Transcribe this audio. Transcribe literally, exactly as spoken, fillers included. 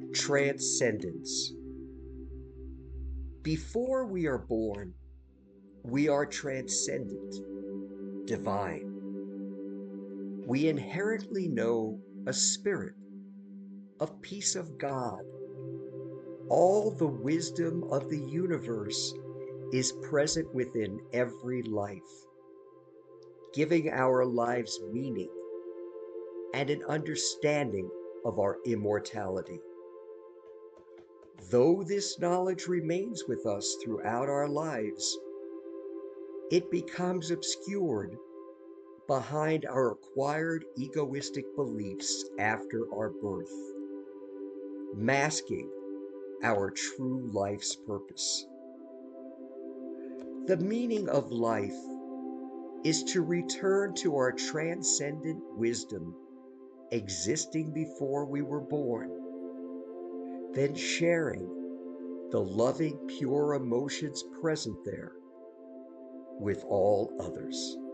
Transcendence. Before we are born, we are transcendent, divine. We inherently know a spirit, a piece of God. All the wisdom of the universe is present within every life, giving our lives meaning and an understanding of our immortality. Though this knowledge remains with us throughout our lives, it becomes obscured behind our acquired egoistic beliefs after our birth, masking our true life's purpose. The meaning of life is to return to our transcendent wisdom existing before we were born, then sharing the loving, pure emotions present there with all others.